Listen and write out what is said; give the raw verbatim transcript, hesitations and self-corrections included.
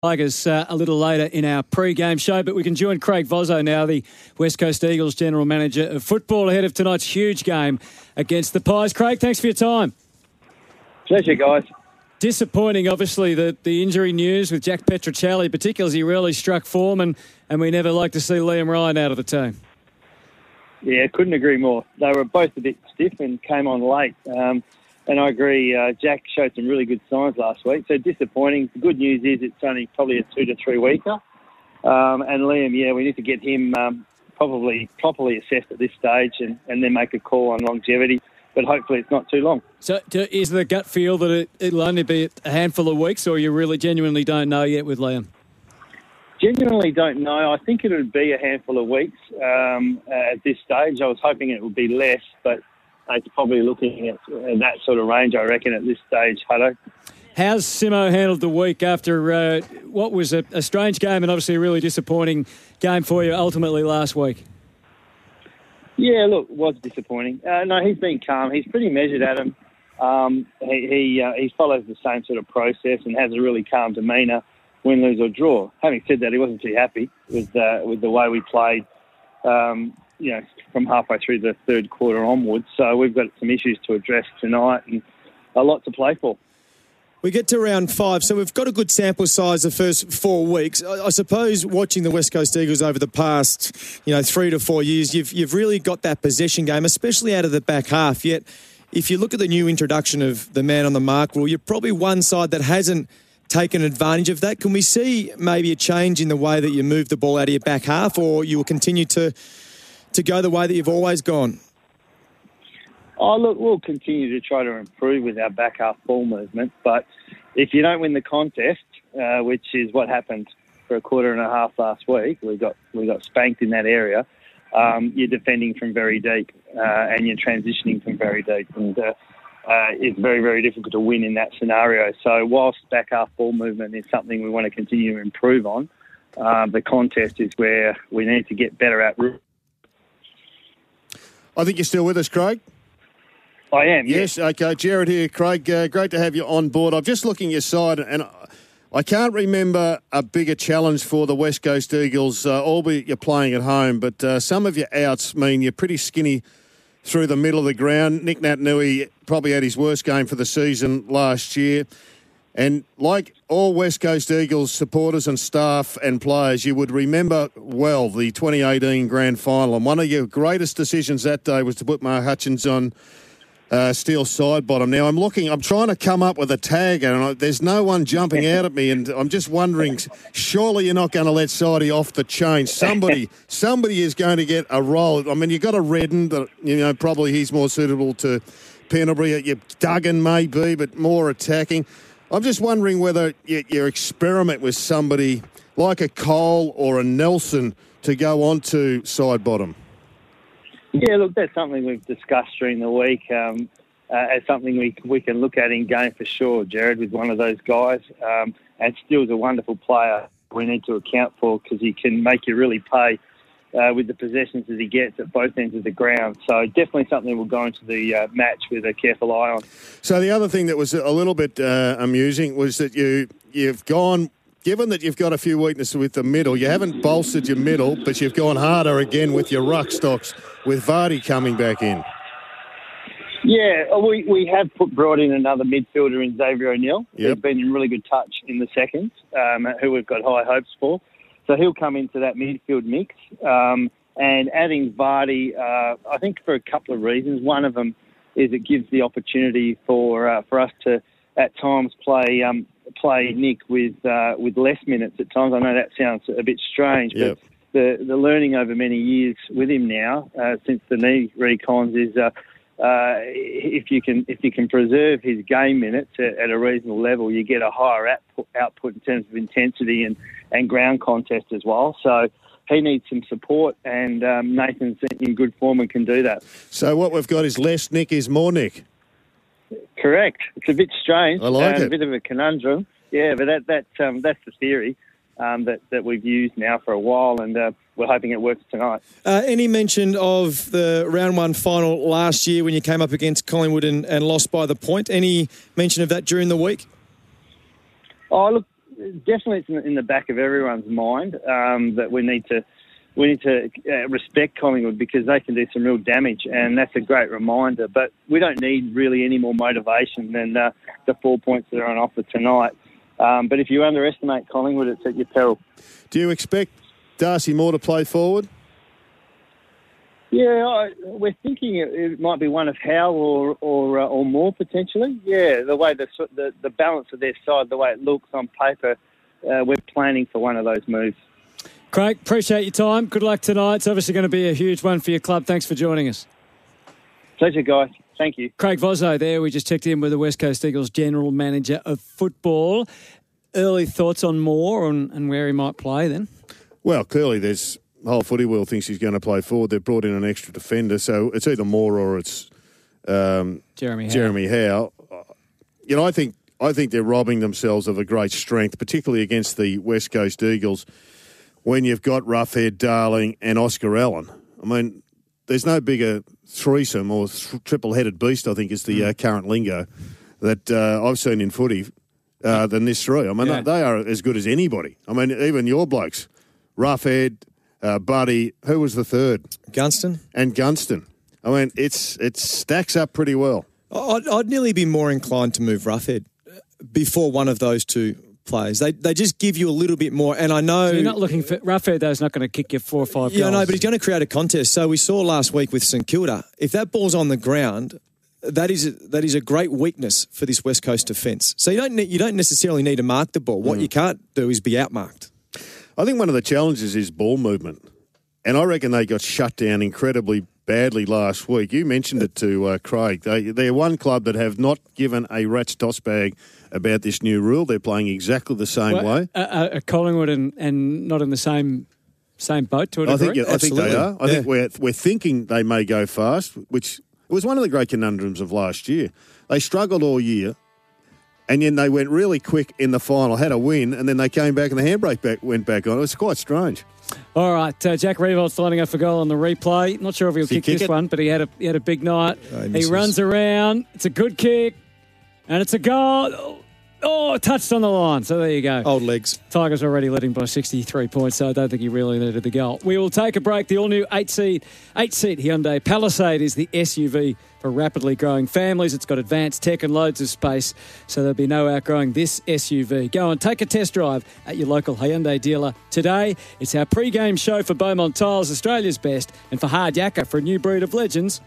Tigers uh, a little later in our pre-game show, but we can join Craig Vozzo now, the West Coast Eagles General Manager of Football, ahead of tonight's huge game against the Pies. Craig, thanks for your time. Pleasure, guys. Disappointing, obviously, the, the injury news with Jack Petruccelli, particularly as he really struck form, and, and we never like to see Liam Ryan out of the team. Yeah, couldn't agree more. They were both a bit stiff and came on late. Um, and I agree, uh, Jack showed some really good signs last week. So disappointing. The good news is it's only probably a two to three weeker. Um, and Liam, yeah, we need to get him um, probably properly assessed at this stage and, and then make a call on longevity. But hopefully it's not too long. So is the gut feel that it, it'll only be a handful of weeks, or you really genuinely don't know yet with Liam? Genuinely don't know. I think it would be a handful of weeks um, at this stage. I was hoping it would be less, but it's probably looking at that sort of range, I reckon, at this stage, Hutto. How's Simo handled the week after uh, what was a, a strange game and obviously a really disappointing game for you ultimately last week? Yeah, look, it was disappointing. Uh, no, he's been calm. He's pretty measured, Adam. Um, he he, uh, he follows the same sort of process and has a really calm demeanour, win, lose or draw. Having said that, he wasn't too happy with uh, with the way we played, um, you know, from halfway through the third quarter onwards. So we've got some issues to address tonight and a lot to play for. We get to round five, so we've got a good sample size the first four weeks. I, I suppose watching the West Coast Eagles over the past, you know, three to four years, you've you've really got that possession game, especially out of the back half. Yet, if you look at the new introduction of the man on the mark rule, you're probably one side that hasn't taken advantage of that. Can we see maybe a change in the way that you move the ball out of your back half, or you will continue to to go the way that you've always gone? Oh, look, we'll continue to try to improve with our back half ball movement, but if you don't win the contest, uh, which is what happened for a quarter and a half last week, we got we got spanked in that area, um, you're defending from very deep uh, and you're transitioning from very deep, and uh, uh, it's very, very difficult to win in that scenario. So whilst back half ball movement is something we want to continue to improve on, uh, the contest is where we need to get better at. I think you're still with us, Craig. I am, yes. yes. Okay, Jared here, Craig. Uh, great to have you on board. I'm just looking at your side, and I can't remember a bigger challenge for the West Coast Eagles, uh, albeit you're playing at home, but uh, some of your outs mean you're pretty skinny through the middle of the ground. Nick Naitanui probably had his worst game for the season last year. And like all West Coast Eagles supporters and staff and players, you would remember well the twenty eighteen Grand Final. And one of your greatest decisions that day was to put Mark Hutchins on Uh, steel side bottom. Now I'm looking, I'm trying to come up with a tag, and I, there's no one jumping out at me, and I'm just wondering, surely you're not going to let Sidey off the chain. Somebody, somebody is going to get a roll. I mean, you've got a Redden, but you know probably he's more suitable to Pendlebury. Your Duggan may be, but more attacking. I'm just wondering whether you, you experiment with somebody like a Cole or a Nelson to go on to side bottom. Yeah, look, that's something we've discussed during the week um, uh, as something we we can look at in game for sure. Jared was one of those guys, um, and Steele's a wonderful player we need to account for because he can make you really pay uh, with the possessions that he gets at both ends of the ground. So definitely something we'll go into the uh, match with a careful eye on. So the other thing that was a little bit uh, amusing was that you, you've gone... Given that you've got a few weaknesses with the middle, you haven't bolstered your middle, but you've gone harder again with your ruck stocks, with Vardy coming back in. Yeah, we we have put, brought in another midfielder in Xavier O'Neill. Yep. He's been in really good touch in the seconds, um, who we've got high hopes for. So he'll come into that midfield mix. Um, and adding Vardy, uh, I think for a couple of reasons. One of them is it gives the opportunity for uh, for us to, at times, play... Um, play Nick with uh, with less minutes at times. I know that sounds a bit strange, yep. but the the learning over many years with him now, uh, since the knee recons, is uh, uh, if you can if you can preserve his game minutes at, at a reasonable level, you get a higher output, output in terms of intensity and, and ground contest as well. So he needs some support, and um, Nathan's in good form and can do that. So what we've got is less Nick is more Nick. Correct. It's a bit strange. I like uh, it. A bit of a conundrum. Yeah, but that that um, that's the theory um, that, that we've used now for a while, and uh, we're hoping it works tonight. Uh, any mention of the round one final last year when you came up against Collingwood and, and lost by the point? Any mention of that during the week? Oh, look, definitely it's in the, in the back of everyone's mind um, that we need to we need to uh, respect Collingwood because they can do some real damage, and that's a great reminder. But we don't need really any more motivation than uh, the four points that are on offer tonight. Um, but if you underestimate Collingwood, it's at your peril. Do you expect Darcy Moore to play forward? Yeah, I, we're thinking it, it might be one of Howe or or, uh, or Moore potentially. Yeah, the way the, the the balance of their side, the way it looks on paper, uh, we're planning for one of those moves. Craig, appreciate your time. Good luck tonight. It's obviously going to be a huge one for your club. Thanks for joining us. Pleasure, guys. Thank you. Craig Vozzo there. We just checked in with the West Coast Eagles General Manager of Football. Early thoughts on Moore and, and where he might play then? Well, clearly there's the whole footy world thinks he's going to play forward. They've brought in an extra defender, so it's either Moore or it's um, Jeremy Howe. Jeremy Howe. You know, I think I think they're robbing themselves of a great strength, particularly against the West Coast Eagles, when you've got Roughhead, Darling and Oscar Allen. I mean, there's no bigger threesome or th- triple-headed beast, I think is the uh, current lingo, that uh, I've seen in footy uh, than this three. I mean, Yeah. they are as good as anybody. I mean, even your blokes, Roughhead, uh, Buddy, who was the third? Gunston? And Gunston. I mean, it's it stacks up pretty well. I'd, I'd nearly be more inclined to move Roughhead before one of those two players. They they just give you a little bit more, and I know... So you're not looking for... Roughhead, though, is not going to kick you four or five Yeah, goals. no, but he's going to create a contest. So we saw last week with St Kilda, if that ball's on the ground, that is a, that is a great weakness for this West Coast defence. So you don't ne- you don't necessarily need to mark the ball. What Mm. you can't do is be outmarked. I think one of the challenges is ball movement. And I reckon they got shut down incredibly badly last week. You mentioned it to uh, Craig. They, they're one club that have not given a rat's toss bag about this new rule. They're playing exactly the same Well, way. uh, uh, Collingwood and, and not in the same same boat to a I degree? think I think they Absolutely. are. I Yeah. think we're we're thinking they may go fast, which was one of the great conundrums of last year. They struggled all year, and then they went really quick in the final, had a win, and then they came back and the handbrake back went back on. It was quite strange. All right, uh, Jack Revold's lining up for goal on the replay. Not sure if he'll Does he kick, kick this it? one, but he had a he had a big night. Oh, he he misses. runs around. It's a good kick, and it's a goal. Oh, touched on the line. So there you go. Old legs. Tigers already leading by sixty-three points, so I don't think he really needed the goal. We will take a break. The all-new eight-seat, eight-seat Hyundai Palisade is the S U V for rapidly growing families. It's got advanced tech and loads of space, so there'll be no outgrowing this S U V. Go and take a test drive at your local Hyundai dealer today. It's our pre-game show for Beaumont Tiles, Australia's best, and for Hard Yakka for a new breed of legends